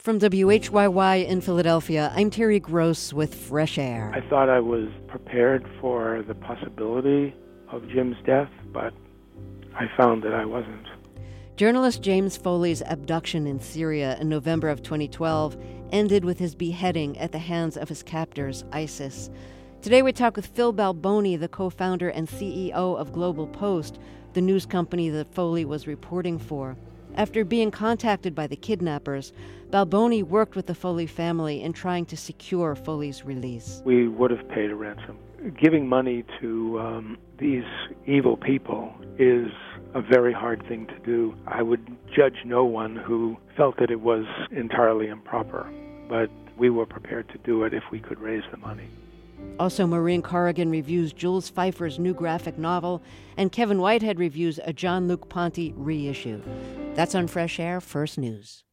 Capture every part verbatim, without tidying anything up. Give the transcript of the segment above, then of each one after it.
From W H Y Y in Philadelphia, I'm Terry Gross with Fresh Air. I thought I was prepared for the possibility of Jim's death, but I found that I wasn't. Journalist James Foley's abduction in Syria in November of twenty twelve ended with his beheading at the hands of his captors, ISIS. Today we talk with Phil Balboni, the co-founder and C E O of Global Post, the news company that Foley was reporting for. After being contacted by the kidnappers, Balboni worked with the Foley family in trying to secure Foley's release. We would have paid a ransom. Giving money to um, these evil people is a very hard thing to do. I would judge no one who felt that it was entirely improper, but we were prepared to do it if we could raise the money. Also, Maureen Corrigan reviews Jules Feiffer's new graphic novel, and Kevin Whitehead reviews a Jean-Luc Ponty reissue. That's on Fresh Air First News.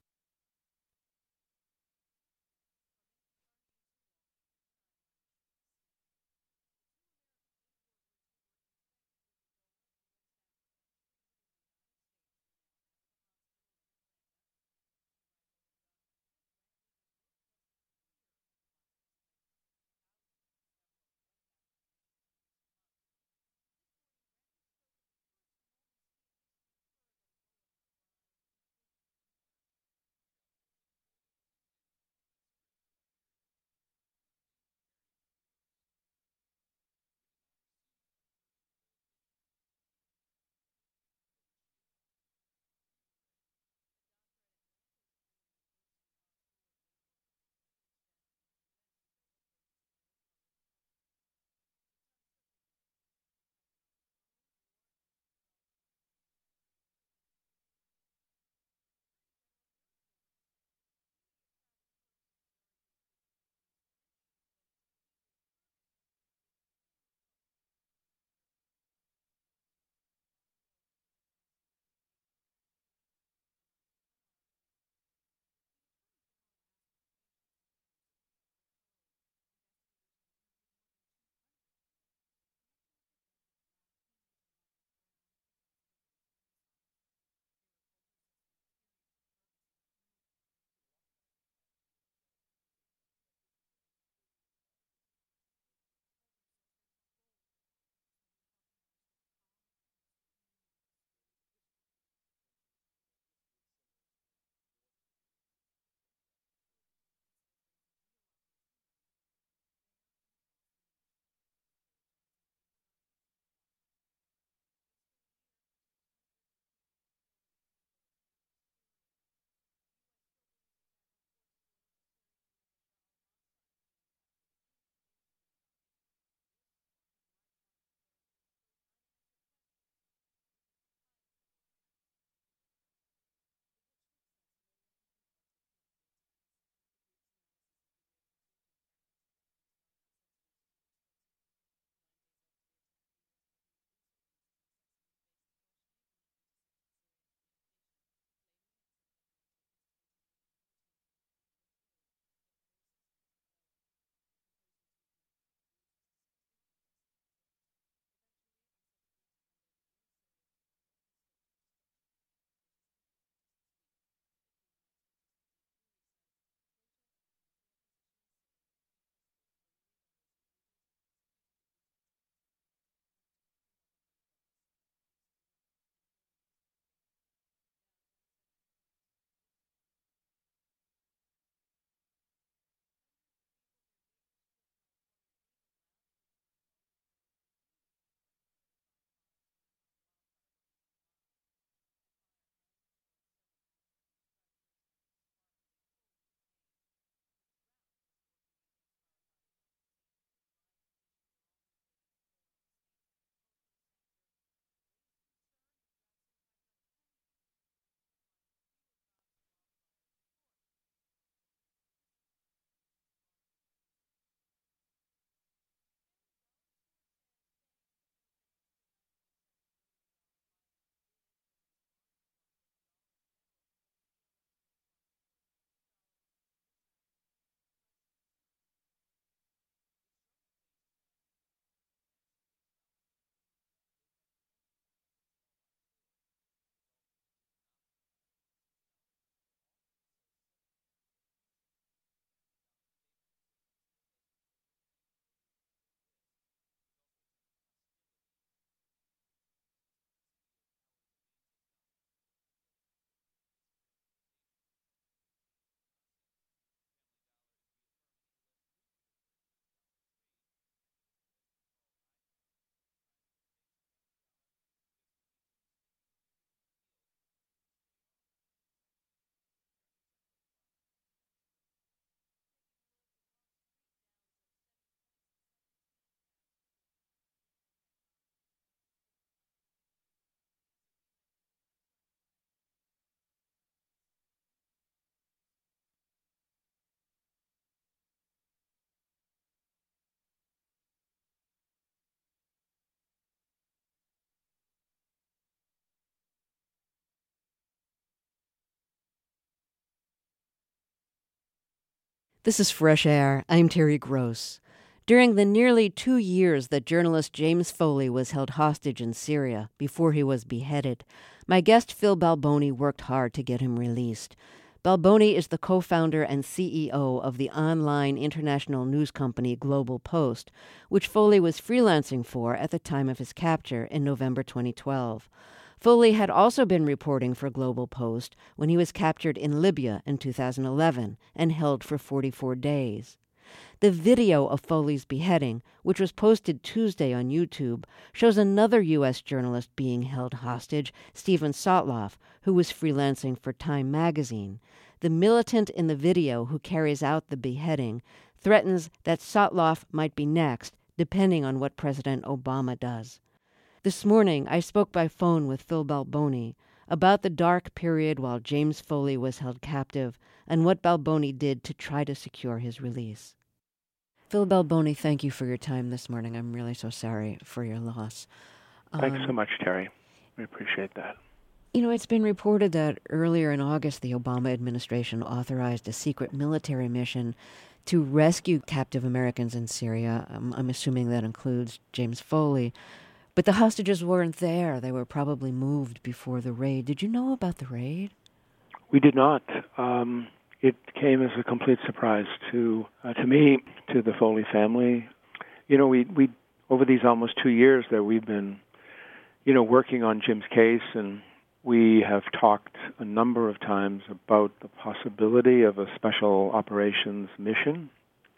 This is Fresh Air. I'm Terry Gross. During the nearly two years that journalist James Foley was held hostage in Syria before he was beheaded, my guest Phil Balboni worked hard to get him released. Balboni is the co-founder and C E O of the online international news company Global Post, which Foley was freelancing for at the time of his capture in November twenty twelve. Foley had also been reporting for Global Post when he was captured in Libya in two thousand eleven and held for forty-four days. The video of Foley's beheading, which was posted Tuesday on YouTube, shows another U S journalist being held hostage, Steven Sotloff, who was freelancing for Time magazine. The militant in the video who carries out the beheading threatens that Sotloff might be next, depending on what President Obama does. This morning, I spoke by phone with Phil Balboni about the dark period while James Foley was held captive and what Balboni did to try to secure his release. Phil Balboni, thank you for your time this morning. I'm really so sorry for your loss. Thanks um, so much, Terry. We appreciate that. You know, it's been reported that earlier in August, the Obama administration authorized a secret military mission to rescue captive Americans in Syria. I'm, I'm assuming that includes James Foley. But the hostages weren't there. They were probably moved before the raid. Did you know about the raid? We did not. Um, it came as a complete surprise to uh, to me, to the Foley family. You know, we we over these almost two years that we've been, you know, working on Jim's case, and we have talked a number of times about the possibility of a special operations mission.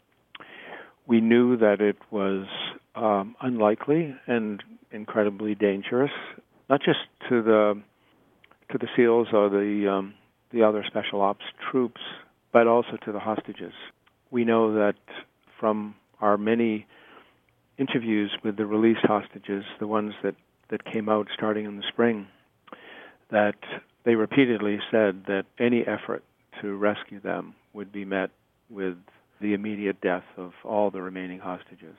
We knew that it was um, unlikely and incredibly dangerous, not just to the to the SEALs or the um, the other special ops troops, but also to the hostages. We know that from our many interviews with the released hostages, the ones that, that came out starting in the spring, that they repeatedly said that any effort to rescue them would be met with the immediate death of all the remaining hostages.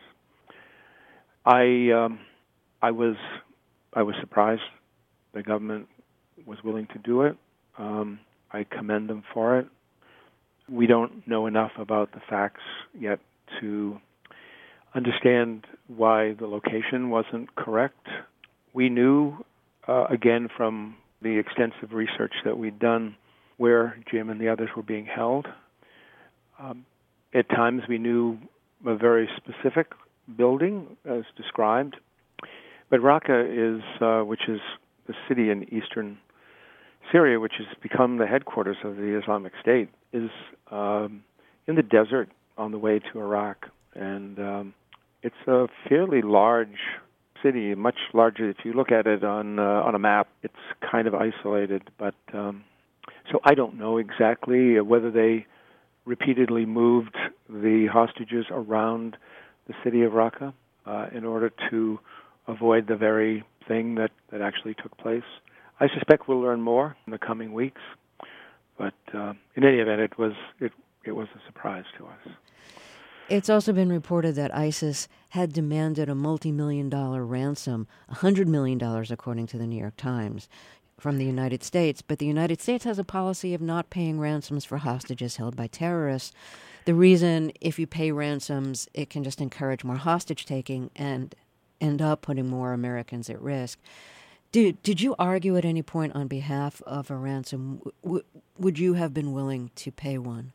I um, I was I was surprised the government was willing to do it. Um, I commend them for it. We don't know enough about the facts yet to understand why the location wasn't correct. We knew, uh, again, from the extensive research that we'd done, where Jim and the others were being held. Um, at times we knew a very specific building as described, but Raqqa is, uh, which is the city in eastern Syria, which has become the headquarters of the Islamic State, is um, in the desert on the way to Iraq. And um, it's a fairly large city, much larger. If you look at it on uh, on a map, it's kind of isolated. But um, so I don't know exactly whether they repeatedly moved the hostages around the city of Raqqa uh, in order to avoid the very thing that, that actually took place. I suspect we'll learn more in the coming weeks, but uh, in any event, it was it it was a surprise to us. It's also been reported that ISIS had demanded a multi-million dollar ransom, one hundred million dollars according to the New York Times, from the United States. But the United States has a policy of not paying ransoms for hostages held by terrorists. The reason, if you pay ransoms, it can just encourage more hostage-taking and end up putting more Americans at risk. Did, did you argue at any point on behalf of a ransom? W- would you have been willing to pay one?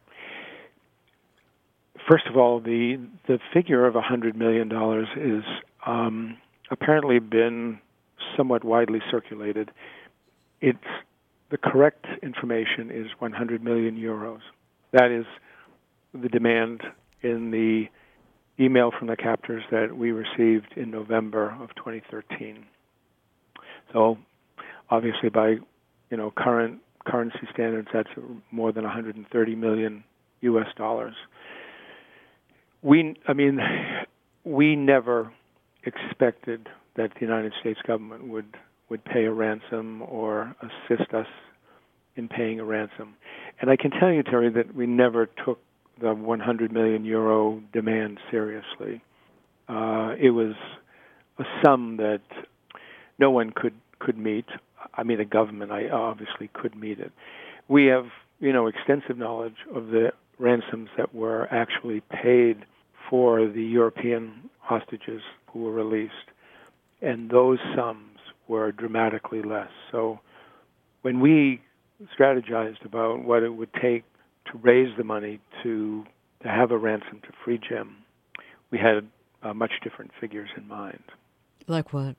First of all, the the figure of one hundred million dollars is um, apparently been somewhat widely circulated. It's the correct information is one hundred million euros. That is the demand in the email from the captors that we received in November of twenty thirteen. So, obviously, by you know current currency standards, that's more than one hundred thirty million U S dollars. We, I mean, we never expected that the United States government would would pay a ransom or assist us in paying a ransom. And I can tell you, Terry, that we never took the one hundred million euro demand seriously. Uh, it was a sum that no one could, could meet. I mean, the government, I obviously could meet it. We have you know, extensive knowledge of the ransoms that were actually paid for the European hostages who were released, and those sums were dramatically less. So when we strategized about what it would take to raise the money to, to have a ransom to free Jim, we had uh, much different figures in mind. Like what?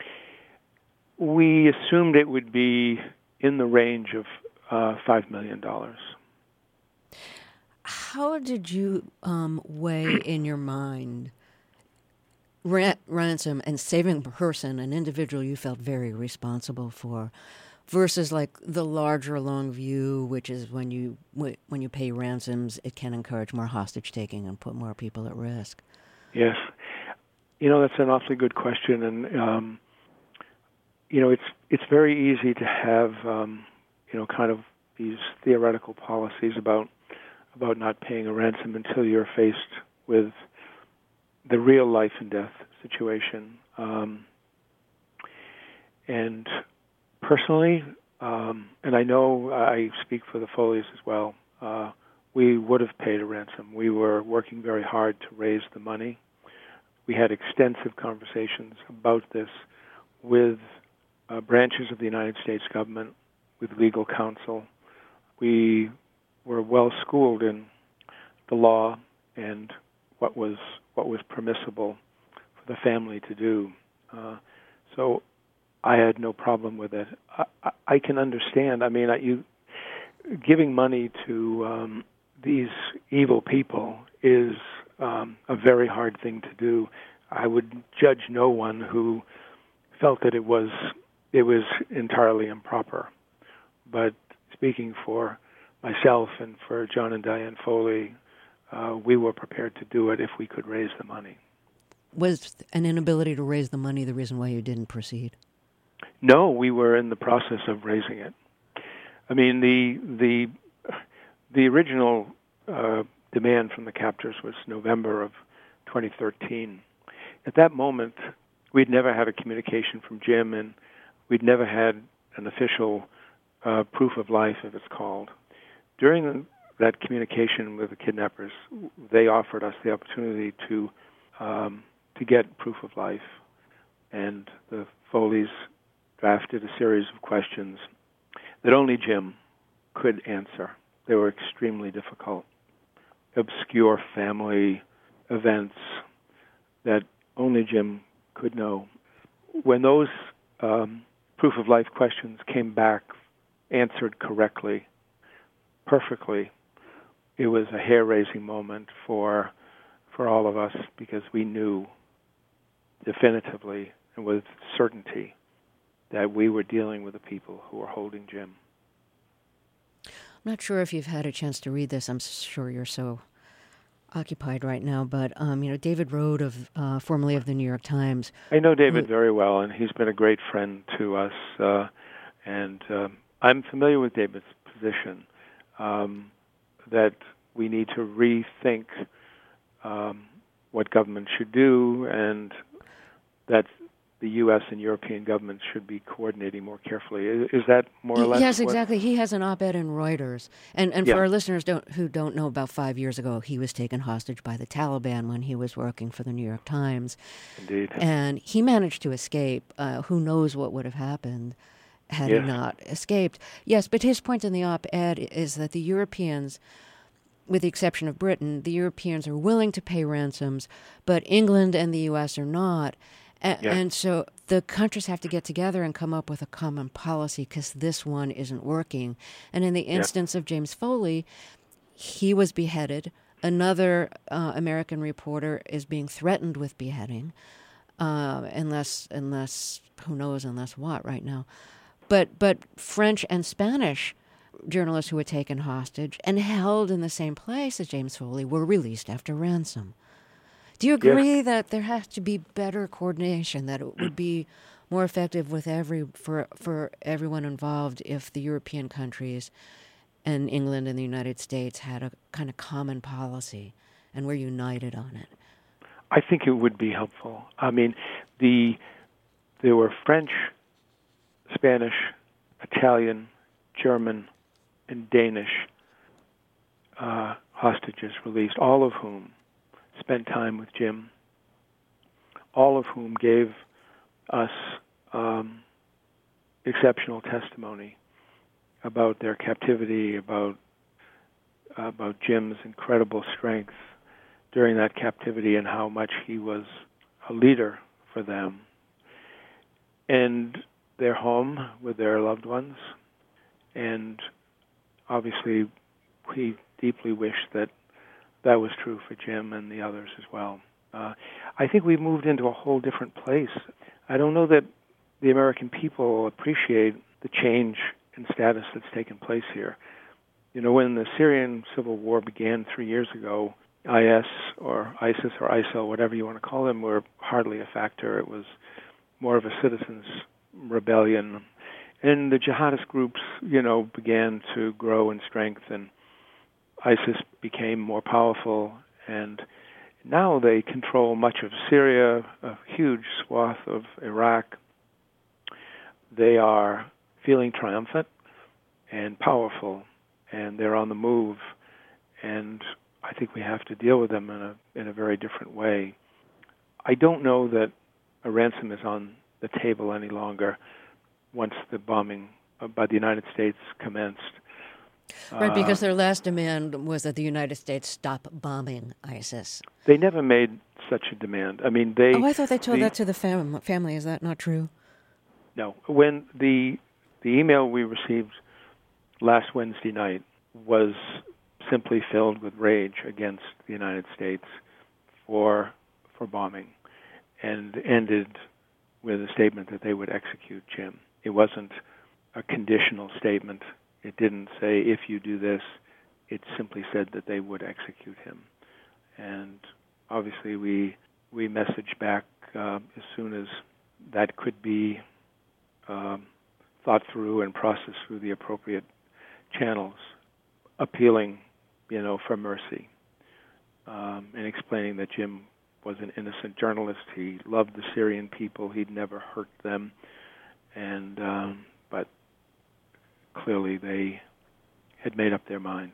We assumed it would be in the range of uh, five million dollars. How did you um, weigh in your mind ra- ransom and saving a person, an individual you felt very responsible for, versus like the larger long view, which is when you when you pay ransoms, it can encourage more hostage taking and put more people at risk? Yes, you know, that's an awfully good question, and um, you know, it's it's very easy to have um, you know, kind of these theoretical policies about about not paying a ransom until you're faced with the real life and death situation. Um, and personally, um, and I know I speak for the Foleys as well, uh, we would have paid a ransom. We were working very hard to raise the money. We had extensive conversations about this with uh, branches of the United States government, with legal counsel. We were well schooled in the law and what was what was permissible for the family to do. Uh, so I had no problem with it. I, I, I can understand. I mean, I, you giving money to um, these evil people is um, a very hard thing to do. I would judge no one who felt that it was it was entirely improper. But speaking for myself and for John and Diane Foley, uh, we were prepared to do it if we could raise the money. Was an inability to raise the money the reason why you didn't proceed? No, we were in the process of raising it. I mean, the the the original uh, demand from the captors was November of twenty thirteen. At that moment, we'd never had a communication from Jim, and we'd never had an official uh, proof of life, as it's called. During the, that communication with the kidnappers, they offered us the opportunity to um, to get proof of life, and the Foleys drafted a series of questions that only Jim could answer. They were extremely difficult, obscure family events that only Jim could know. When those um, proof of life questions came back answered correctly, perfectly, it was a hair-raising moment for for all of us, because we knew definitively and with certainty that we were dealing with the people who were holding Jim. I'm not sure if you've had a chance to read this. I'm sure you're so occupied right now, but um, you know, David Rode, of uh, formerly of the New York Times. I know David who, very well, and he's been a great friend to us. Uh, and um, I'm familiar with David's position um, that we need to rethink um, what government should do, and that the U S and European governments should be coordinating more carefully. Is, is that more or less? Yes, what? exactly. He has an op-ed in Reuters, and and yeah. for our listeners don't, who don't know, about five years ago, he was taken hostage by the Taliban when he was working for the New York Times. Indeed. And he managed to escape. Uh, who knows what would have happened had yes. he not escaped? Yes, but his point in the op-ed is that the Europeans, with the exception of Britain, the Europeans are willing to pay ransoms, but England and the U S are not. A- yeah. And so the countries have to get together and come up with a common policy, because this one isn't working. And in the instance yeah. of James Foley, he was beheaded. Another uh, American reporter is being threatened with beheading, uh, unless, unless, who knows, unless what right now. But but French and Spanish journalists who were taken hostage and held in the same place as James Foley were released after ransom. Do you agree yes. that there has to be better coordination, that it would be more effective with every for for everyone involved if the European countries and England and the United States had a kind of common policy and were united on it? I think it would be helpful. I mean, the there were French, Spanish, Italian, German, and Danish hostages released, all of whom spent time with Jim, all of whom gave us um, exceptional testimony about their captivity, about about Jim's incredible strength during that captivity and how much he was a leader for them. And they're home with their loved ones. And obviously, we deeply wish that that was true for Jim and the others as well. Uh, I think we moved into a whole different place. I don't know that the American people appreciate the change in status that's taken place here. You know, when the Syrian civil war began three years ago, I S or ISIS or I S I L, whatever you want to call them, were hardly a factor. It was more of a citizens' rebellion. And the jihadist groups, you know, began to grow in strength, and ISIS became more powerful. And now they control much of Syria, a huge swath of Iraq. They are feeling triumphant and powerful, and they're on the move. And I think we have to deal with them in a in a very different way. I don't know that a ransom is on the table any longer once the bombing by the United States commenced. Right, because their last demand was that the United States stop bombing ISIS. They never made such a demand. I mean, they... Oh, I thought they told the, that to the fam- family. Is that not true? No. When the the email we received last Wednesday night was simply filled with rage against the United States for for bombing, and ended with a statement that they would execute Jim. It wasn't a conditional statement. It didn't say, if you do this. It simply said that they would execute him. And obviously we we messaged back uh, as soon as that could be um, thought through and processed through the appropriate channels, appealing, you know, for mercy, um, and explaining that Jim was an innocent journalist. He loved the Syrian people. He'd never hurt them. And um, but clearly they had made up their mind.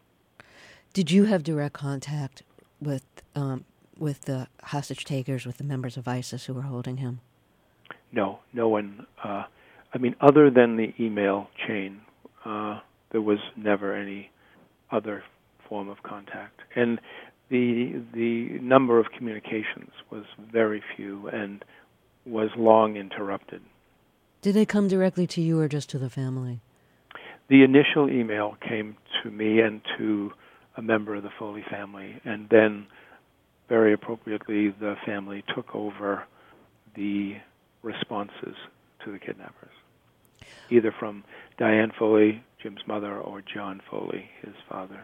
Did you have direct contact with um, with the hostage takers, with the members of ISIS who were holding him? No, no one. Uh, I mean, other than the email chain, uh, there was never any other form of contact. And the the number of communications was very few and was long interrupted. Did they come directly to you or just to the family? The initial email came to me and to a member of the Foley family, and then, very appropriately, the family took over the responses to the kidnappers, either from Diane Foley, Jim's mother, or John Foley, his father.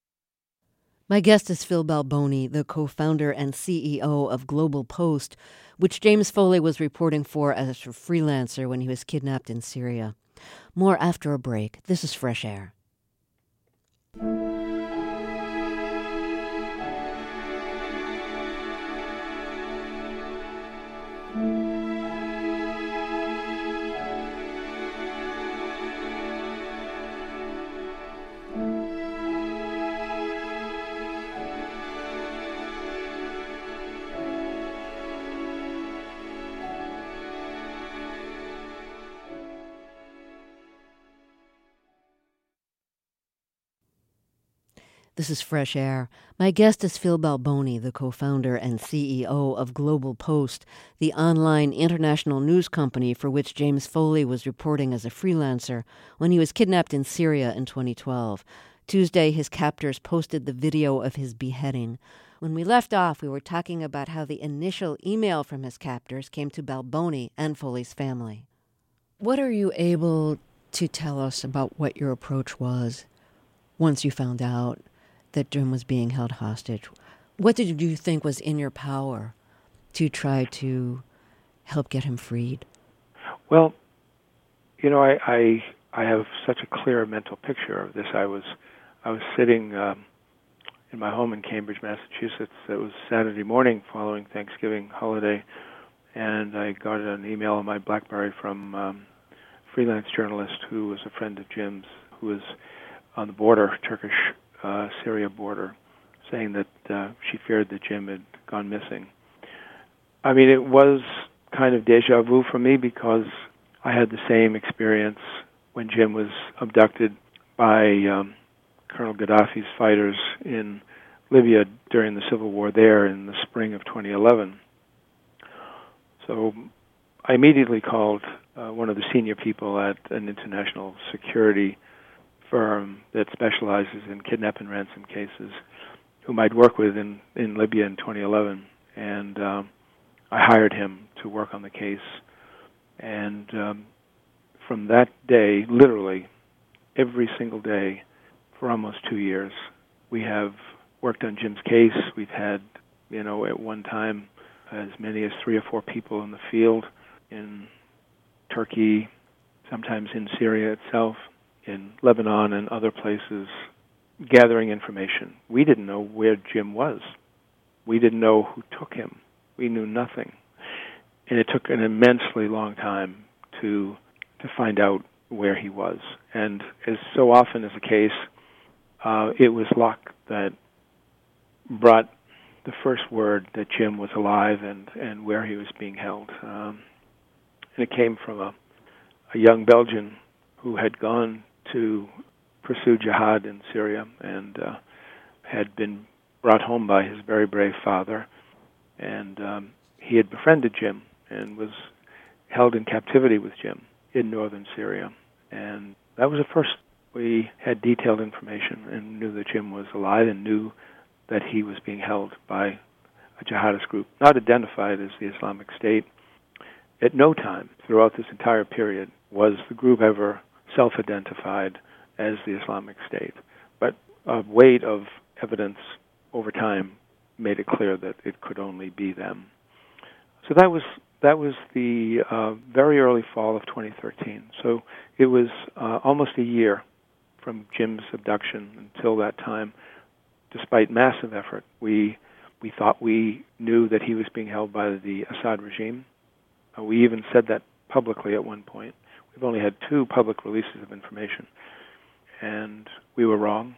My guest is Phil Balboni, the co-founder and C E O of Global Post, which James Foley was reporting for as a freelancer when he was kidnapped in Syria. More after a break. This is Fresh Air. This is Fresh Air. My guest is Phil Balboni, the co-founder and C E O of Global Post, the online international news company for which James Foley was reporting as a freelancer when he was kidnapped in Syria in twenty twelve. Tuesday, his captors posted the video of his beheading. When we left off, we were talking about how the initial email from his captors came to Balboni and Foley's family. What are you able to tell us about what your approach was once you found out that Jim was being held hostage? What did you think was in your power to try to help get him freed? Well, you know, I I, I have such a clear mental picture of this. I was I was sitting um, in my home in Cambridge, Massachusetts. It was Saturday morning following Thanksgiving holiday, and I got an email on my BlackBerry from um, a freelance journalist who was a friend of Jim's, who was on the border, Turkish Uh, Syria border, saying that uh, she feared that Jim had gone missing. I mean, it was kind of deja vu for me because I had the same experience when Jim was abducted by um, Colonel Gaddafi's fighters in Libya during the civil war there in the spring of twenty eleven. So I immediately called uh, one of the senior people at an international security firm that specializes in kidnap and ransom cases, whom I'd worked with in, in Libya in twenty eleven, and um, I hired him to work on the case. And um, from that day, literally every single day for almost two years, we have worked on Jim's case. We've had, you know, at one time as many as three or four people in the field in Turkey, sometimes in Syria itself, in Lebanon and other places, gathering information. We didn't know where Jim was. We didn't know who took him. We knew nothing. And it took an immensely long time to to find out where he was. And as so often is the case, uh, it was luck that brought the first word that Jim was alive and, and where he was being held. Um, and it came from a, a young Belgian who had gone to pursue jihad in Syria and uh, had been brought home by his very brave father. And um, he had befriended Jim and was held in captivity with Jim in northern Syria. And that was the first we had detailed information and knew that Jim was alive and knew that he was being held by a jihadist group, not identified as the Islamic State. At no time throughout this entire period was the group ever self-identified as the Islamic State. But a weight of evidence over time made it clear that it could only be them. So that was that was the uh, very early fall of twenty thirteen. So it was uh, almost a year from Jim's abduction until that time. Despite massive effort, we we thought we knew that he was being held by the Assad regime. Uh, we even said that publicly at one point. We've only had two public releases of information, and we were wrong.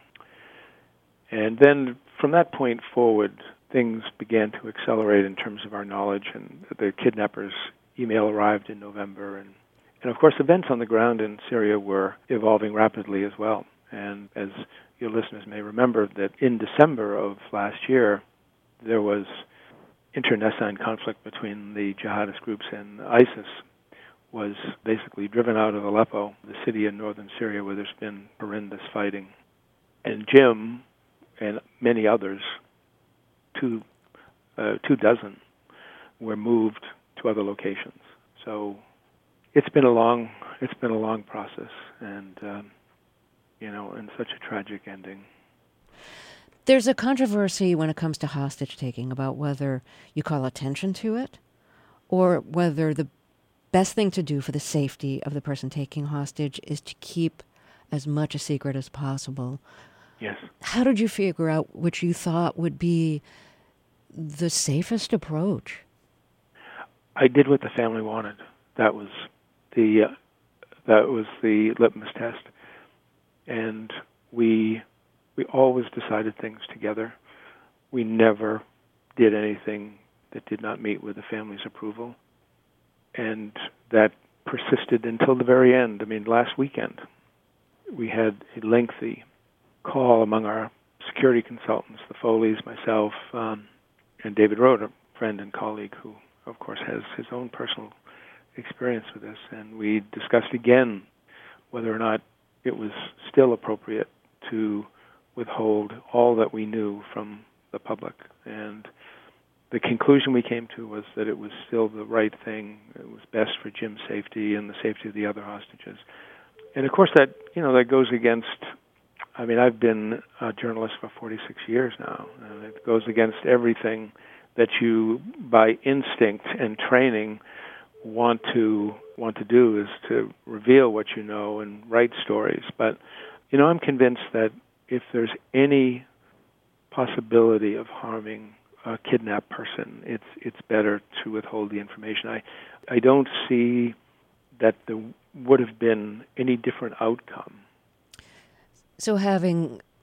And then from that point forward, things began to accelerate in terms of our knowledge, and the kidnappers' email arrived in November. And, and of course, events on the ground in Syria were evolving rapidly as well. And as your listeners may remember, that in December of last year, there was internecine conflict between the jihadist groups, and ISIS was basically driven out of Aleppo, the city in northern Syria where there's been horrendous fighting. And Jim and many others, two, uh, two dozen, were moved to other locations. So it's been a long, it's been a long process, and um, you know, and such a tragic ending. There's a controversy when it comes to hostage-taking about whether you call attention to it or whether the best thing to do for the safety of the person taking hostage is to keep as much a secret as possible. Yes. How did you figure out which you thought would be the safest approach? I did what the family wanted. That was the uh, that was the litmus test, and we we always decided things together. We never did anything that did not meet with the family's approval, and that persisted until the very end. I mean, last weekend we had a lengthy call among our security consultants, the Foleys, myself, um, and David Rohde, a friend and colleague who, of course, has his own personal experience with this. And we discussed again whether or not it was still appropriate to withhold all that we knew from the public. And the conclusion we came to was that it was still the right thing. It was best for Jim's safety and the safety of the other hostages. And, of course, that, you know, that goes against... I mean, I've been a journalist for forty-six years now, and it goes against everything that you, by instinct and training, want to want to do, is to reveal what you know and write stories. But, you know, I'm convinced that if there's any possibility of harming a kidnapped person, it's it's better to withhold the information. I I don't see that there would have been any different outcome. So having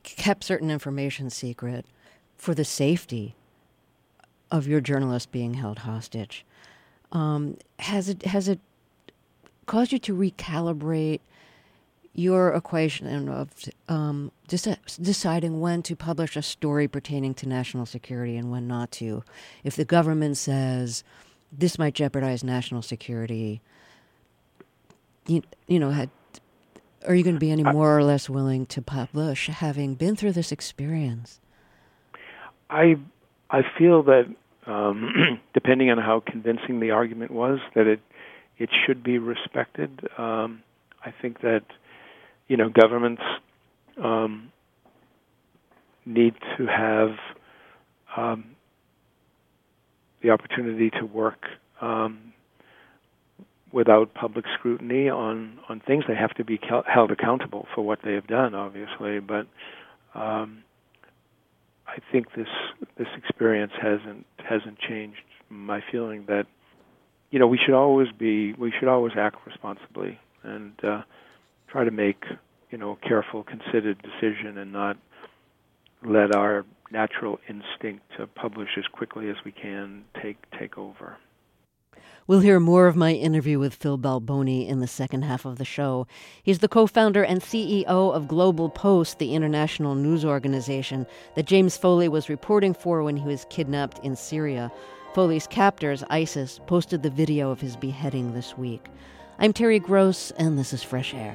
kept certain information secret for the safety of your journalist being held hostage. Um, has it has it caused you to recalibrate your equation of um, deci- deciding when to publish a story pertaining to national security and when not to? If the government says this might jeopardize national security, you, you know, had, are you going to be any more or less willing to publish, having been through this experience? I I feel that um, depending on how convincing the argument was, that it it should be respected. Um, I think that you know governments um, need to have um, the opportunity to work um, without public scrutiny on, on things. They have to be cal- held accountable for what they have done, obviously. But um, I think this this experience hasn't hasn't changed my feeling that you know we should always be we should always act responsibly and uh, try to make you know a careful, considered decision and not let our natural instinct to publish as quickly as we can take take over. We'll hear more of my interview with Phil Balboni in the second half of the show. He's the co-founder and C E O of Global Post, the international news organization that James Foley was reporting for when he was kidnapped in Syria. Foley's captors, ISIS, posted the video of his beheading this week. I'm Terry Gross, and this is Fresh Air.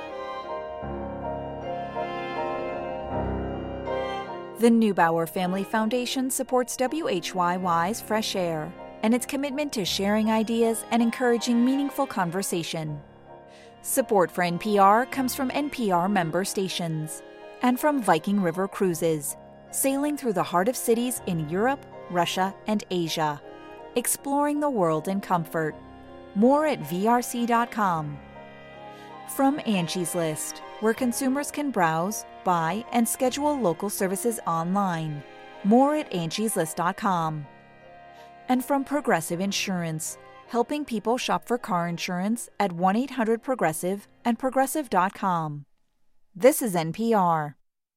The Neubauer Family Foundation supports W H Y Y's Fresh Air and its commitment to sharing ideas and encouraging meaningful conversation. Support for N P R comes from N P R member stations and from Viking River Cruises, sailing through the heart of cities in Europe, Russia, and Asia, exploring the world in comfort. More at V R C dot com. From Angie's List, where consumers can browse, buy, and schedule local services online. More at angies list dot com. And from Progressive Insurance, helping people shop for car insurance at one eight hundred progressive and progressive dot com. This is N P R.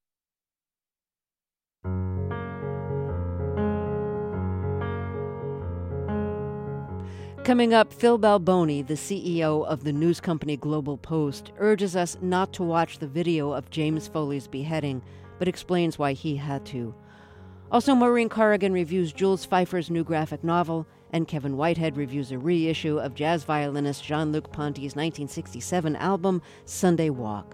Coming up, Phil Balboni, the C E O of the news company Global Post, urges us not to watch the video of James Foley's beheading, but explains why he had to. Also, Maureen Corrigan reviews Jules Feiffer's new graphic novel, and Kevin Whitehead reviews a reissue of jazz violinist Jean-Luc Ponty's nineteen sixty-seven album, Sunday Walk.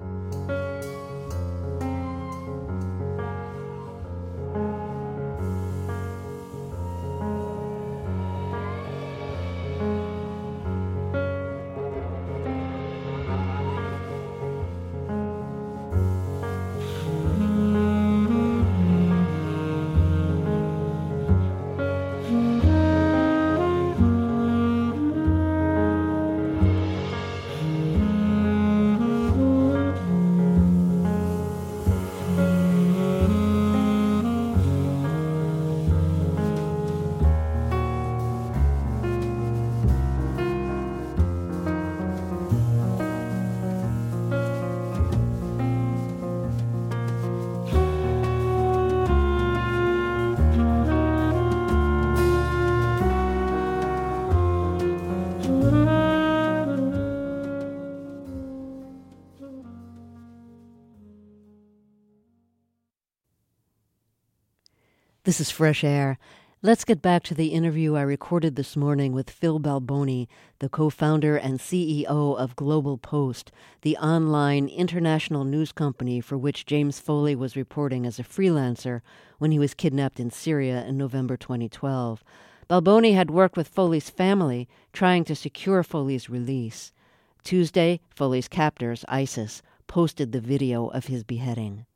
This is Fresh Air. Let's get back to the interview I recorded this morning with Phil Balboni, the co-founder and C E O of Global Post, the online international news company for which James Foley was reporting as a freelancer when he was kidnapped in Syria in November twenty twelve. Balboni had worked with Foley's family, trying to secure Foley's release. Tuesday, Foley's captors, ISIS, posted the video of his beheading.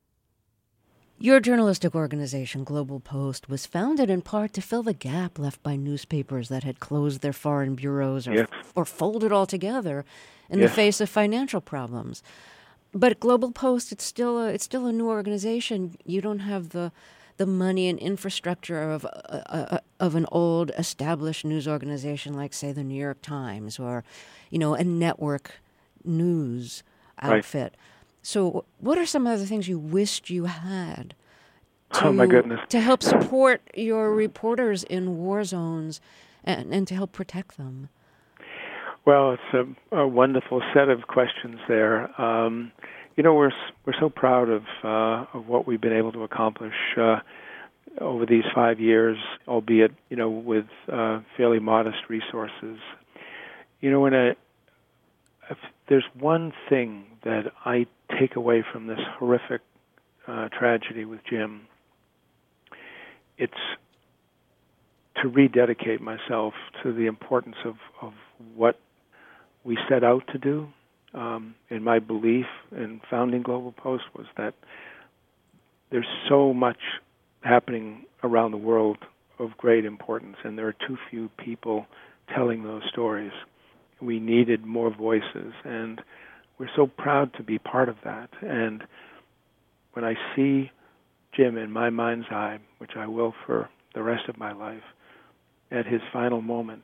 Your journalistic organization, Global Post, was founded in part to fill the gap left by newspapers that had closed their foreign bureaus or, yes. or folded altogether in yes. the face of financial problems. But at Global Post, it's still a, it's still a new organization. You don't have the the money and infrastructure of uh, uh, of an old established news organization like, say, the New York Times or, you know, a network news outfit. Right. So what are some of the things you wished you had to, oh, my goodness. to help support your reporters in war zones and, and to help protect them? Well, it's a, a wonderful set of questions there. Um, you know, we're we're so proud of uh, of what we've been able to accomplish uh, over these five years, albeit, you know, with uh, fairly modest resources. You know, when a, if there's one thing that I take away from this horrific uh, tragedy with Jim, it's to rededicate myself to the importance of, of what we set out to do. Um, and my belief in founding Global Post was that there's so much happening around the world of great importance, and there are too few people telling those stories. We needed more voices, and we're so proud to be part of that. And when I see Jim in my mind's eye, which I will for the rest of my life, at his final moment,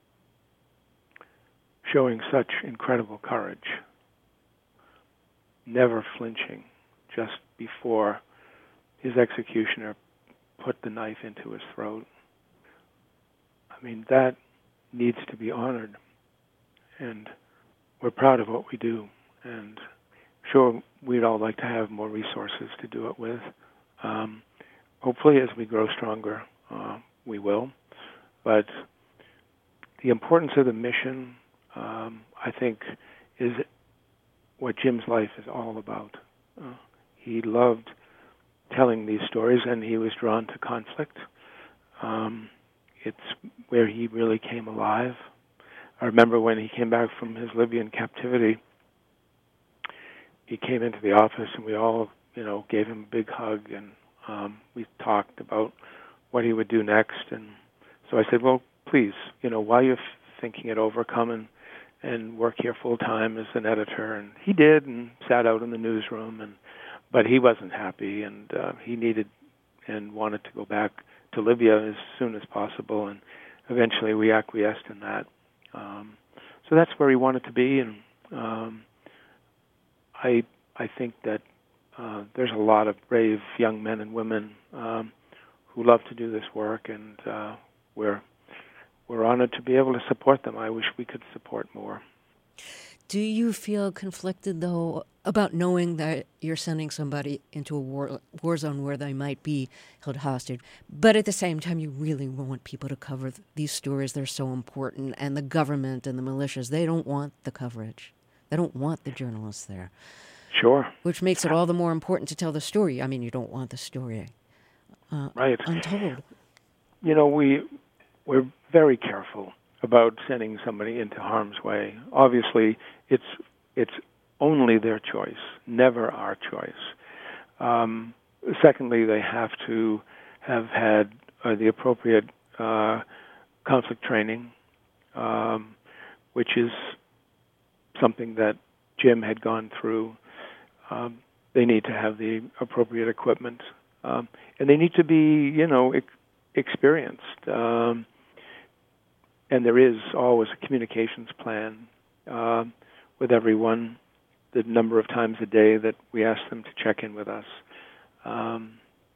showing such incredible courage, never flinching just before his executioner put the knife into his throat. I mean, that needs to be honored. And we're proud of what we do. And sure, we'd all like to have more resources to do it with. Um, hopefully, as we grow stronger, uh, we will. But the importance of the mission, um, I think, is what Jim's life is all about. Uh, he loved telling these stories, and he was drawn to conflict. Um, it's where he really came alive. I remember when he came back from his Libyan captivity, he came into the office, and we all, you know, gave him a big hug, and um, we talked about what he would do next. And so I said, well, please, you know, while you're thinking it over, come and, and work here full-time as an editor. And he did, and sat out in the newsroom, and but he wasn't happy, and uh, he needed and wanted to go back to Libya as soon as possible, and eventually we acquiesced in that. Um, so that's where he wanted to be, and um, I I think that uh, there's a lot of brave young men and women um, who love to do this work, and uh, we're we're honored to be able to support them. I wish we could support more. Do you feel conflicted, though, about knowing that you're sending somebody into a war war zone where they might be held hostage, but at the same time you really want people to cover th- these stories? They're so important, and the government and the militias, they don't want the coverage. They don't want the journalists there. Sure. Which makes it all the more important to tell the story. I mean, you don't want the story uh, right. untold. You know, we, we're very careful about sending somebody into harm's way. Obviously, it's it's only their choice, never our choice. Um, secondly, they have to have had uh, the appropriate uh, conflict training, um, which is something that Jim had gone through. Um, they need to have the appropriate equipment, um, and they need to be, you know, ex- experienced. Um, And there is always a communications plan uh, with everyone, the number of times a day that we ask them to check in with us. Um,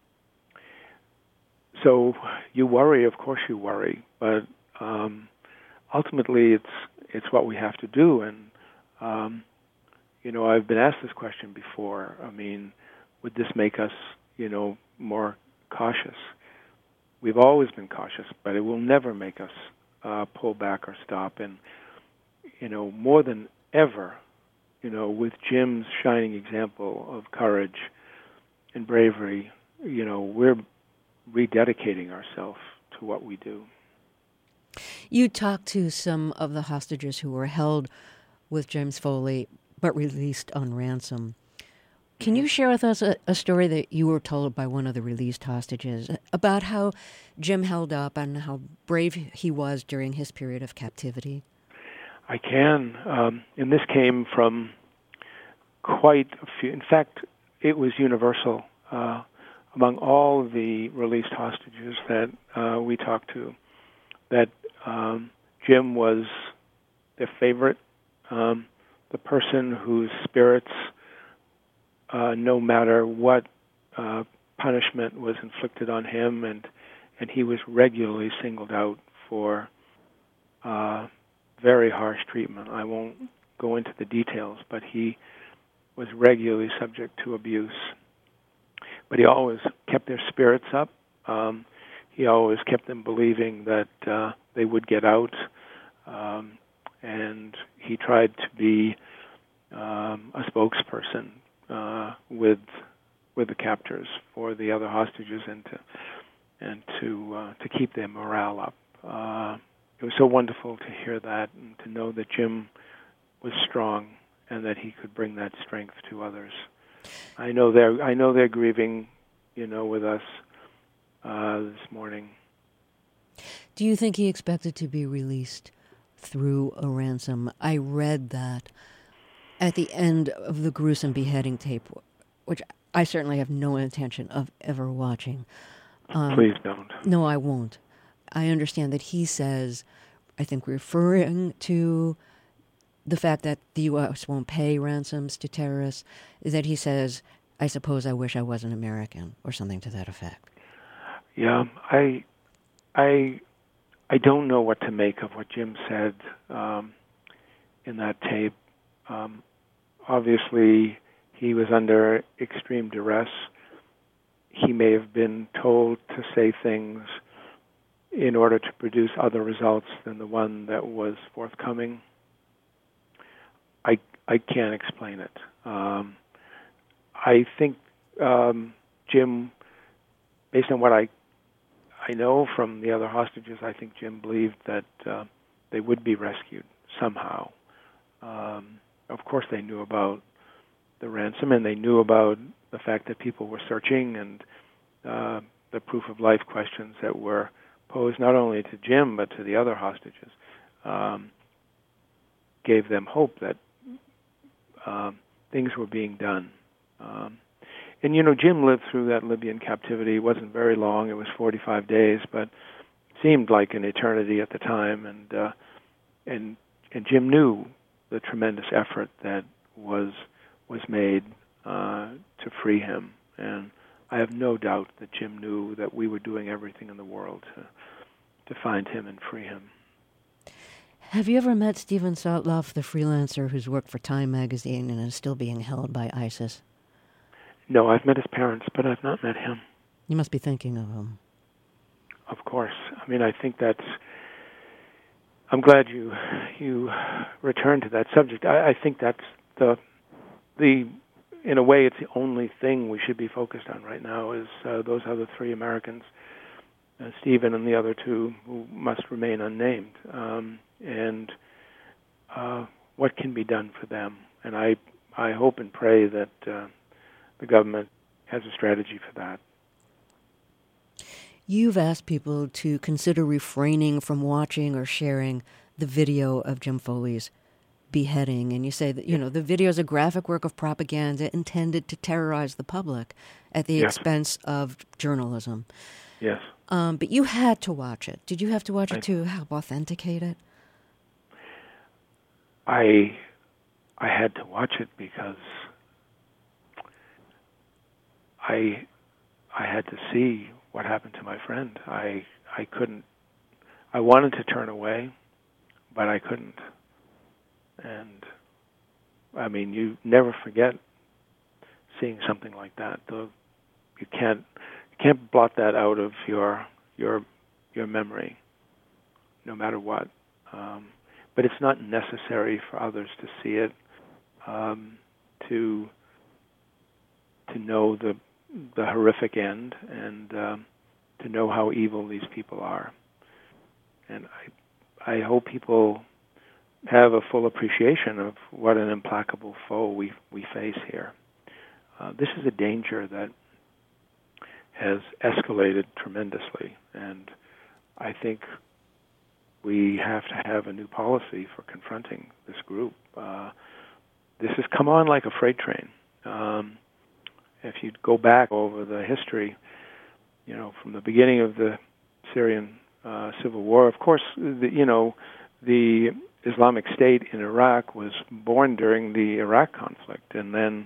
so you worry, of course you worry, but um, ultimately it's it's what we have to do. And, um, you know, I've been asked this question before. I mean, would this make us, you know, more cautious? We've always been cautious, but it will never make us Uh, pull back or stop. And, you know, more than ever, you know, with Jim's shining example of courage and bravery, you know, we're rededicating ourselves to what we do. You talked to some of the hostages who were held with James Foley but released on ransom. Can you share with us a, a story that you were told by one of the released hostages about how Jim held up and how brave he was during his period of captivity? I can. Um, and this came from quite a few. In fact, it was universal uh, among all the released hostages that uh, we talked to, that um, Jim was their favorite, um, the person whose spirits uh, no matter what uh, punishment was inflicted on him, and and he was regularly singled out for uh, very harsh treatment. I won't go into the details, but he was regularly subject to abuse. But he always kept their spirits up. Um, he always kept them believing that uh, they would get out, um, and he tried to be um, a spokesperson uh, with with the captors for the other hostages, and to and to uh, to keep their morale up. Uh, it was so wonderful to hear that and to know that Jim was strong and that he could bring that strength to others. I know they're I know they're grieving, you know, with us uh, this morning. Do you think he expected to be released through a ransom? I read that at the end of the gruesome beheading tape, which I certainly have no intention of ever watching. Um, Please don't. No, I won't. I understand that he says, I think referring to the fact that the U S won't pay ransoms to terrorists, is that he says, I suppose I wish I wasn't American, or something to that effect. Yeah, I, I, I don't know what to make of what Jim said um, in that tape. Um, obviously, he was under extreme duress. He may have been told to say things in order to produce other results than the one that was forthcoming. I I can't explain it. Um, I think um, Jim, based on what I I know from the other hostages, I think Jim believed that uh, they would be rescued somehow. Um, of course, they knew about the ransom, and they knew about the fact that people were searching, and uh, the proof of life questions that were posed not only to Jim but to the other hostages um, gave them hope that um, things were being done. Um, and, you know, Jim lived through that Libyan captivity. It wasn't very long. It was forty-five days, but seemed like an eternity at the time. And uh, and and Jim knew the tremendous effort that was was made uh, to free him. And I have no doubt that Jim knew that we were doing everything in the world to to find him and free him. Have you ever met Steven Sotloff, the freelancer who's worked for Time magazine and is still being held by ISIS? No, I've met his parents, but I've not met him. You must be thinking of him. Of course. I mean, I think that's... I'm glad you you returned to that subject. I, I think that's the the... In a way, it's the only thing we should be focused on right now is uh, those other three Americans, uh, Stephen and the other two who must remain unnamed, um, and uh, what can be done for them. And I I hope and pray that uh, the government has a strategy for that. You've asked people to consider refraining from watching or sharing the video of Jim Foley's beheading, and you say that, you know, the video is a graphic work of propaganda intended to terrorize the public at the Yes. expense of journalism. Yes. Um, but you had to watch it. Did you have to watch it I, to help authenticate it? I I had to watch it because I I had to see what happened to my friend. I I couldn't. I wanted to turn away, but I couldn't. And I mean, you never forget seeing something like that. Though you can't you can't blot that out of your your your memory, no matter what. Um, but it's not necessary for others to see it um, to to know the the horrific end and um, to know how evil these people are. And I I hope people have a full appreciation of what an implacable foe we we face here. Uh, this is a danger that has escalated tremendously, and I think we have to have a new policy for confronting this group. Uh, this has come on like a freight train. Um, if you go back over the history, you know, from the beginning of the Syrian uh, civil war, of course, the, you know, the Islamic State in Iraq was born during the Iraq conflict, and then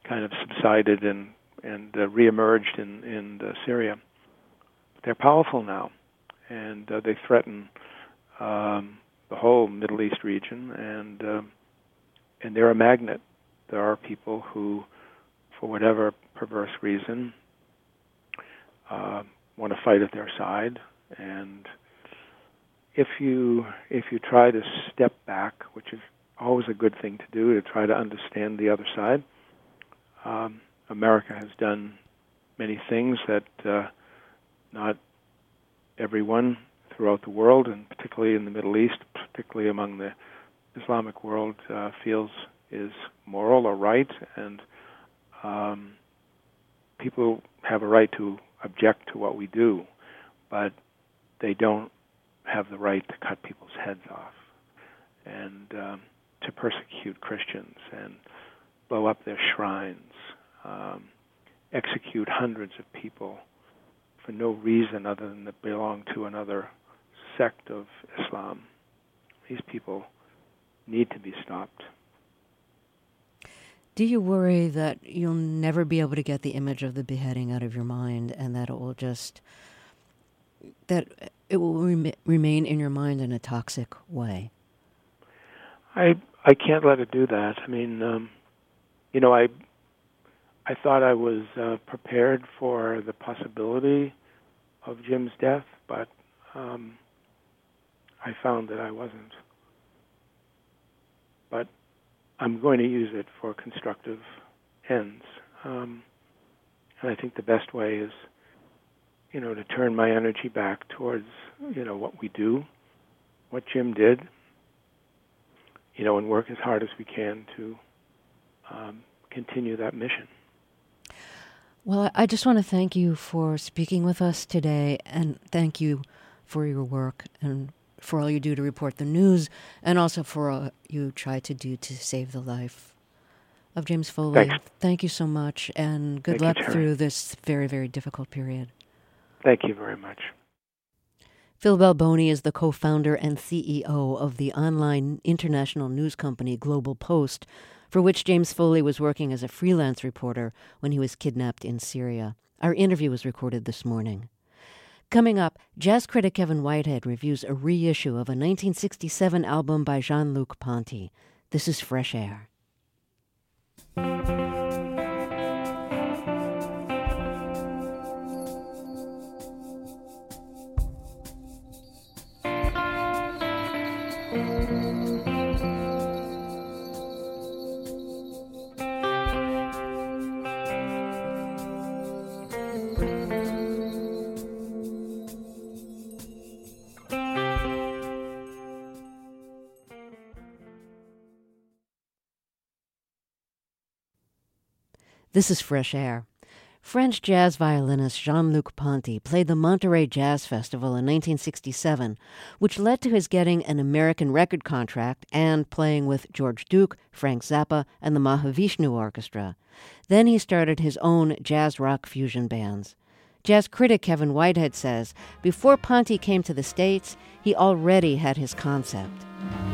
kind of subsided and and uh, reemerged in in uh, Syria. They're powerful now, and uh, they threaten um, the whole Middle East region, and uh, and they're a magnet. There are people who, for whatever perverse reason, uh, want to fight at their side, and if you if you try to step back, which is always a good thing to do, to try to understand the other side. Um, America has done many things that uh, not everyone throughout the world, and particularly in the Middle East, particularly among the Islamic world, uh, feels is moral or right, and um, people have a right to object to what we do, but they don't have the right to cut people's heads off and um, to persecute Christians and blow up their shrines, um, execute hundreds of people for no reason other than they belong to another sect of Islam. These people need to be stopped. Do you worry that you'll never be able to get the image of the beheading out of your mind, and that it will just, that it will rem- remain in your mind in a toxic way? I I can't let it do that. I mean, um, you know, I I thought I was uh, prepared for the possibility of Jim's death, but um, I found that I wasn't. But I'm going to use it for constructive ends. Um, and I think the best way is, you know, to turn my energy back towards, you know, what we do, what Jim did, you know, and work as hard as we can to um, continue that mission. Well, I just want to thank you for speaking with us today, and thank you for your work and for all you do to report the news, and also for all you try to do to save the life of James Foley. Thanks. Thank you so much, and good Thank luck you, through this very, very difficult period. Thank you very much. Phil Balboni is the co-founder and C E O of the online international news company Global Post, for which James Foley was working as a freelance reporter when he was kidnapped in Syria. Our interview was recorded this morning. Coming up, jazz critic Kevin Whitehead reviews a reissue of a nineteen sixty-seven album by Jean-Luc Ponty. This is Fresh Air. This is Fresh Air. French jazz violinist Jean-Luc Ponty played the Monterey Jazz Festival in nineteen sixty-seven, which led to his getting an American record contract and playing with George Duke, Frank Zappa, and the Mahavishnu Orchestra. Then he started his own jazz-rock fusion bands. Jazz critic Kevin Whitehead says before Ponty came to the States, he already had his concept.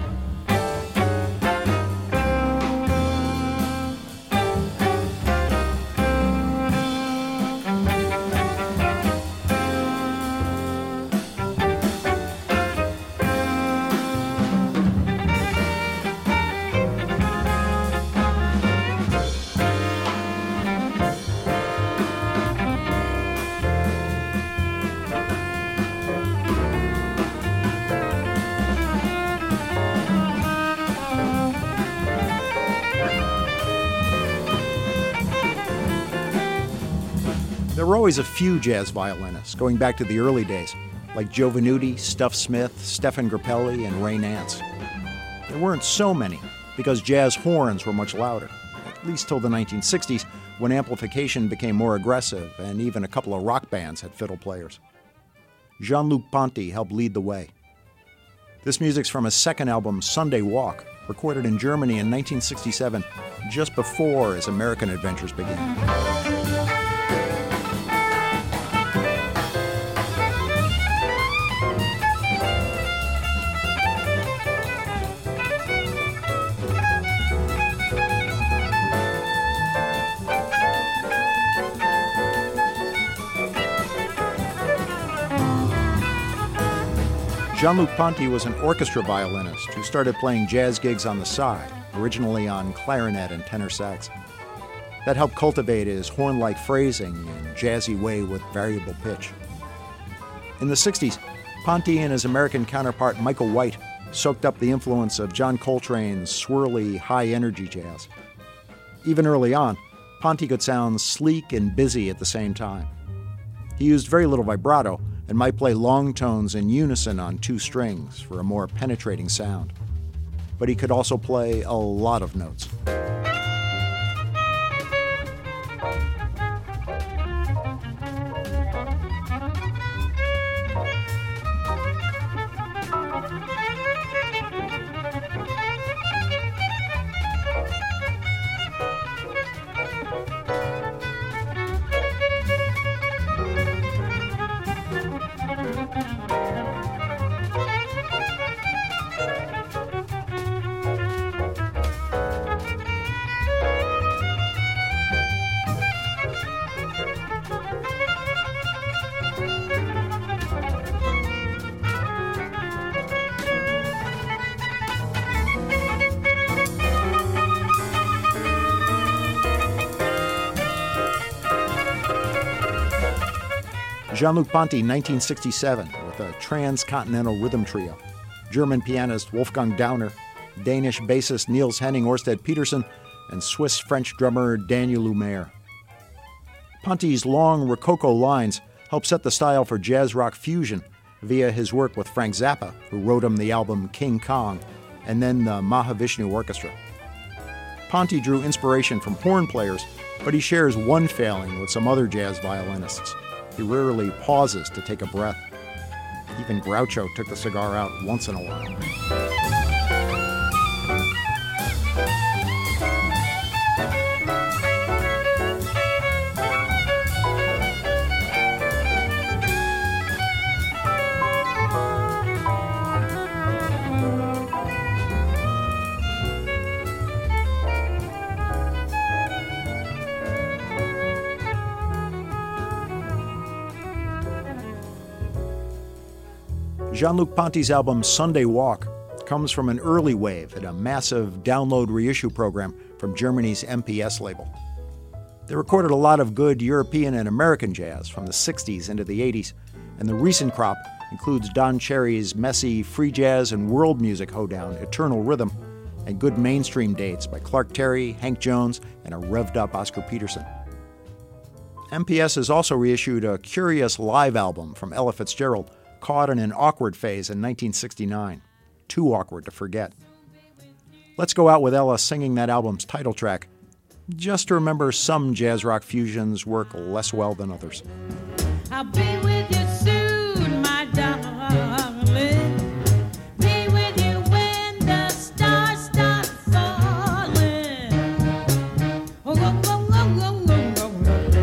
There were always a few jazz violinists, going back to the early days, like Joe Venuti, Stuff Smith, Stefan Grappelli, and Ray Nance. There weren't so many, because jazz horns were much louder, at least till the nineteen sixties, when amplification became more aggressive, and even a couple of rock bands had fiddle players. Jean-Luc Ponty helped lead the way. This music's from his second album, Sunday Walk, recorded in Germany in nineteen sixty-seven, just before his American adventures began. Jean-Luc Ponty was an orchestra violinist who started playing jazz gigs on the side, originally on clarinet and tenor sax. That helped cultivate his horn-like phrasing and jazzy way with variable pitch. In the sixties, Ponty and his American counterpart Michael White soaked up the influence of John Coltrane's swirly, high-energy jazz. Even early on, Ponty could sound sleek and busy at the same time. He used very little vibrato and might play long tones in unison on two strings for a more penetrating sound. But he could also play a lot of notes. Jean-Luc Ponty, nineteen sixty-seven, with a transcontinental rhythm trio. German pianist Wolfgang Dauner, Danish bassist Niels Henning Ørsted Petersen, and Swiss-French drummer Daniel Lumaire. Ponty's long Rococo lines helped set the style for jazz rock fusion via his work with Frank Zappa, who wrote him the album King Kong, and then the Mahavishnu Orchestra. Ponty drew inspiration from horn players, but he shares one failing with some other jazz violinists. He rarely pauses to take a breath. Even Groucho took the cigar out once in a while. Jean-Luc Ponty's album Sunday Walk comes from an early wave at a massive download reissue program from Germany's M P S label. They recorded a lot of good European and American jazz from the sixties into the eighties, and the recent crop includes Don Cherry's messy free jazz and world music hoedown Eternal Rhythm, and good mainstream dates by Clark Terry, Hank Jones, and a revved-up Oscar Peterson. M P S has also reissued a curious live album from Ella Fitzgerald, caught in an awkward phase in nineteen sixty-nine. Too awkward to forget. Let's go out with Ella singing that album's title track, just to remember some jazz rock fusions work less well than others. I'll be with you soon, my darling. Be with you when the stars start falling. Oh, oh, oh, oh, oh, oh,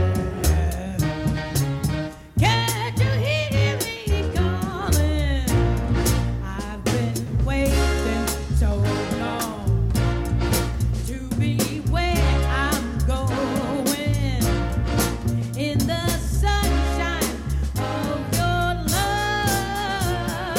oh. Can't you hear me calling? I've been waiting so long to be where I'm going in the sunshine of your love.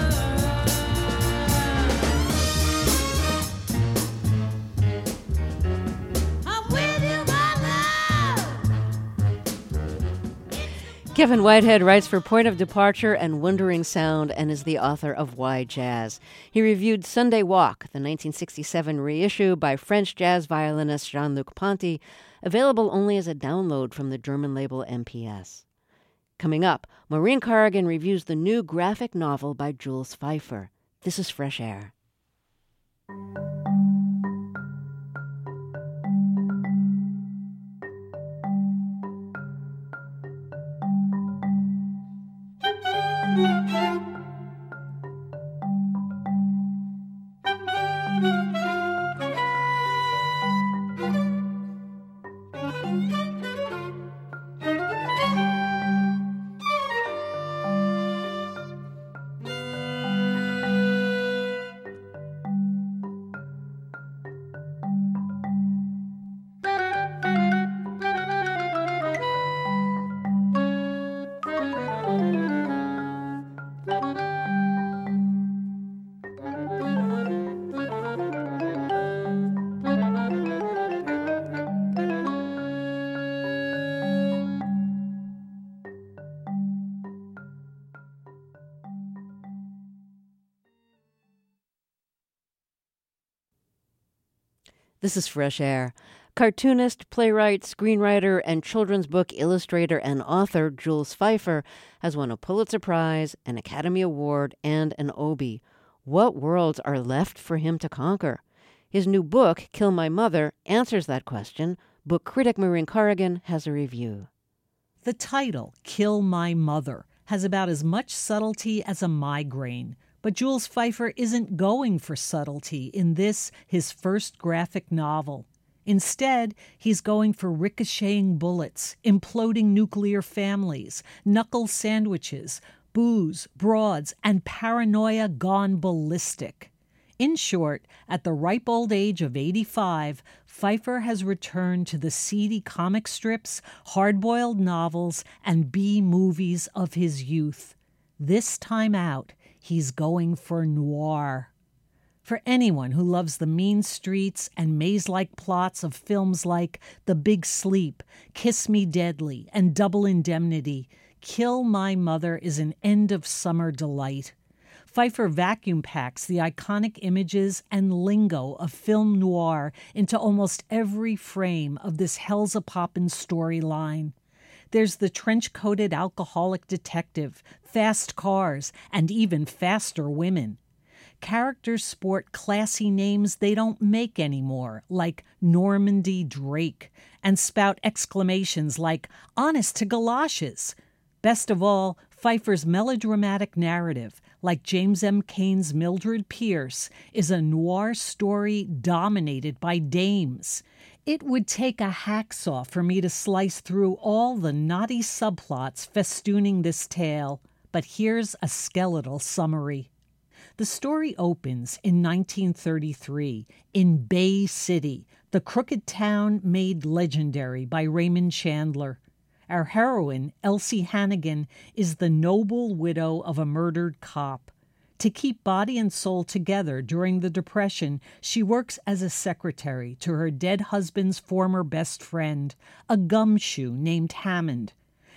I'm with you, my love. Kevin Whitehead writes for Point of Departure and Wandering Sound and is the author of Why Jazz. He reviewed Sunday Walk, the nineteen sixty-seven reissue by French jazz violinist Jean-Luc Ponty, available only as a download from the German label M P S. Coming up, Maureen Corrigan reviews the new graphic novel by Jules Feiffer. This is Fresh Air. This is Fresh Air. Cartoonist, playwright, screenwriter, and children's book illustrator and author Jules Feiffer has won a Pulitzer Prize, an Academy Award, and an Obie. What worlds are left for him to conquer? His new book, Kill My Mother, answers that question. Book critic Maureen Corrigan has a review. The title, Kill My Mother, has about as much subtlety as a migraine. But Jules Feiffer isn't going for subtlety in this, his first graphic novel. Instead, he's going for ricocheting bullets, imploding nuclear families, knuckle sandwiches, booze, broads, and paranoia gone ballistic. In short, at the ripe old age of eighty-five, Feiffer has returned to the seedy comic strips, hard-boiled novels, and B-movies of his youth. This time out, he's going for noir. For anyone who loves the mean streets and maze-like plots of films like The Big Sleep, Kiss Me Deadly, and Double Indemnity, Kill My Mother is an end-of-summer delight. Feiffer vacuum packs the iconic images and lingo of film noir into almost every frame of this Hell's-a-Poppin' storyline. There's the trench-coated alcoholic detective, fast cars, and even faster women. Characters sport classy names they don't make anymore, like Normandy Drake, and spout exclamations like, honest to galoshes. Best of all, Feiffer's melodramatic narrative, like James M. Cain's Mildred Pierce, is a noir story dominated by dames. It would take a hacksaw for me to slice through all the knotty subplots festooning this tale, but here's a skeletal summary. The story opens in nineteen thirty-three in Bay City, the crooked town made legendary by Raymond Chandler. Our heroine, Elsie Hannigan, is the noble widow of a murdered cop. To keep body and soul together during the Depression, she works as a secretary to her dead husband's former best friend, a gumshoe named Hammond.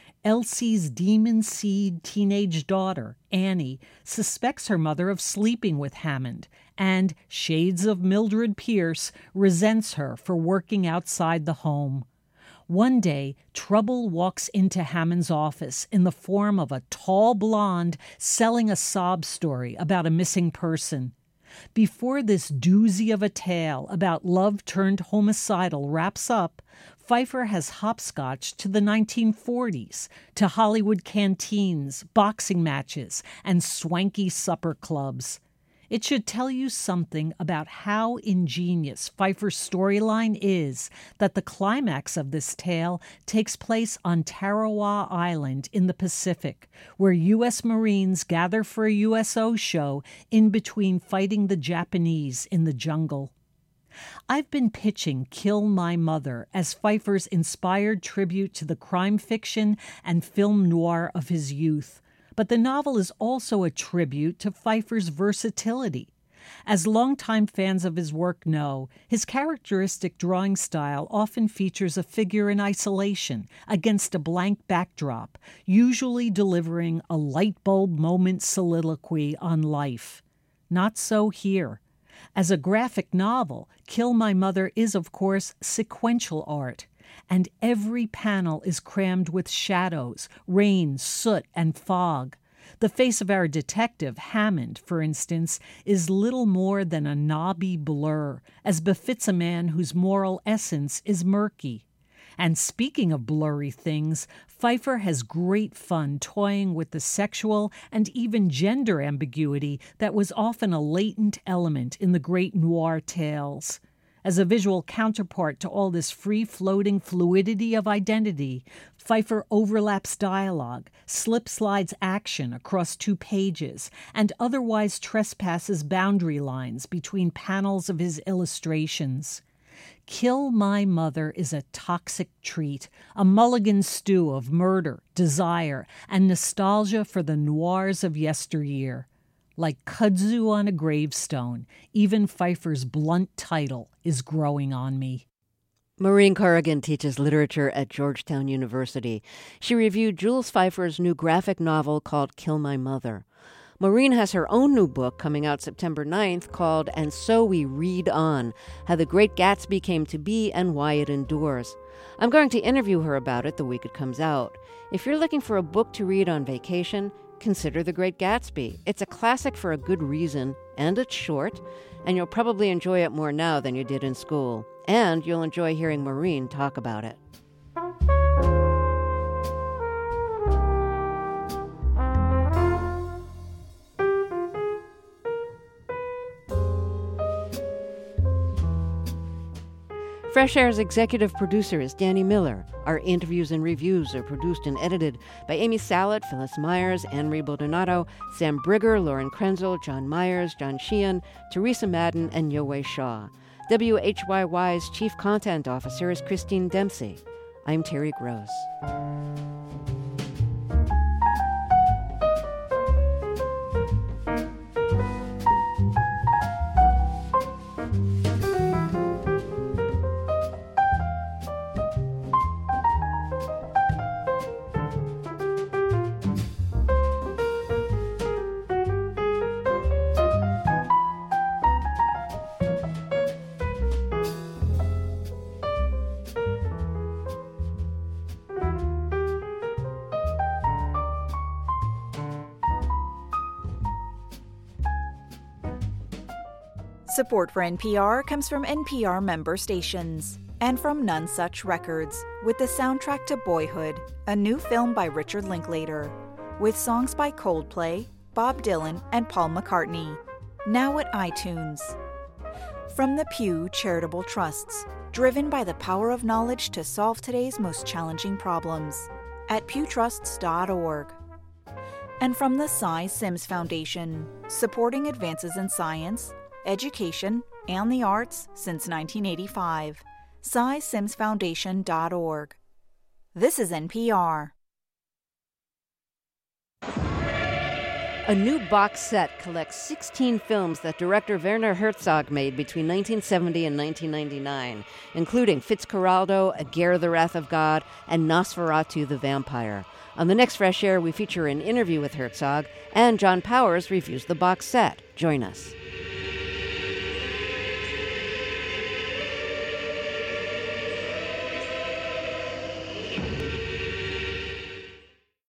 Elsie's demon-seed teenage daughter, Annie, suspects her mother of sleeping with Hammond, and, shades of Mildred Pierce, resents her for working outside the home. One day, trouble walks into Hammond's office in the form of a tall blonde selling a sob story about a missing person. Before this doozy of a tale about love turned homicidal wraps up, Feiffer has hopscotched to the nineteen forties, to Hollywood canteens, boxing matches, and swanky supper clubs. It should tell you something about how ingenious Feiffer's storyline is that the climax of this tale takes place on Tarawa Island in the Pacific, where U S Marines gather for a U S O show in between fighting the Japanese in the jungle. I've been pitching Kill My Mother as Feiffer's inspired tribute to the crime fiction and film noir of his youth. But the novel is also a tribute to Feiffer's versatility. As longtime fans of his work know, his characteristic drawing style often features a figure in isolation against a blank backdrop, usually delivering a light bulb moment soliloquy on life. Not so here. As a graphic novel, Kill My Mother is, of course, sequential art, and every panel is crammed with shadows, rain, soot, and fog. The face of our detective, Hammond, for instance, is little more than a knobby blur, as befits a man whose moral essence is murky. And speaking of blurry things, Feiffer has great fun toying with the sexual and even gender ambiguity that was often a latent element in the great noir tales. As a visual counterpart to all this free-floating fluidity of identity, Feiffer overlaps dialogue, slip-slides action across two pages, and otherwise trespasses boundary lines between panels of his illustrations. Kill My Mother is a toxic treat, a mulligan stew of murder, desire, and nostalgia for the noirs of yesteryear. Like kudzu on a gravestone, even Feiffer's blunt title is growing on me. Maureen Corrigan teaches literature at Georgetown University. She reviewed Jules Feiffer's new graphic novel called Kill My Mother. Maureen has her own new book coming out September ninth called And So We Read On, How the Great Gatsby Came to Be and Why It Endures. I'm going to interview her about it the week it comes out. If you're looking for a book to read on vacation, consider The Great Gatsby. It's a classic for a good reason, and it's short, and you'll probably enjoy it more now than you did in school. And you'll enjoy hearing Maureen talk about it. Fresh Air's executive producer is Danny Miller. Our interviews and reviews are produced and edited by Amy Salet, Phyllis Myers, Anne-Marie Baldonado, Sam Brigger, Lauren Krenzel, John Myers, John Sheehan, Teresa Madden, and Yowei Shaw. W H Y Y's Chief Content Officer is Christine Dempsey. I'm Terry Gross. Support for N P R comes from N P R member stations and from None Such Records, with the soundtrack to Boyhood, a new film by Richard Linklater, with songs by Coldplay, Bob Dylan, and Paul McCartney. Now at iTunes. From the Pew Charitable Trusts, driven by the power of knowledge to solve today's most challenging problems, at pew trusts dot org. And from the Cy Sims Foundation, supporting advances in science, education, and the arts since nineteen eighty-five. cy sims foundation dot org. This is N P R. A new box set collects sixteen films that director Werner Herzog made between nineteen seventy and nineteen ninety-nine, including Fitzcarraldo, Aguirre the Wrath of God, and Nosferatu the Vampire. On the next Fresh Air, we feature an interview with Herzog, and John Powers reviews the box set. Join us.